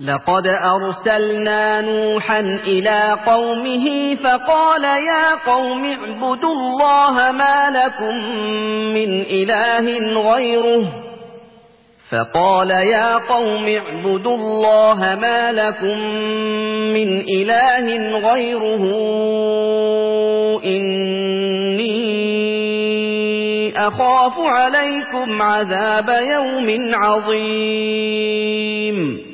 لقد أرسلنا نوحا إلى قومه فقال يا قوم اعبدوا الله ما لكم من إله غيره إني أخاف عليكم عذاب يوم عظيم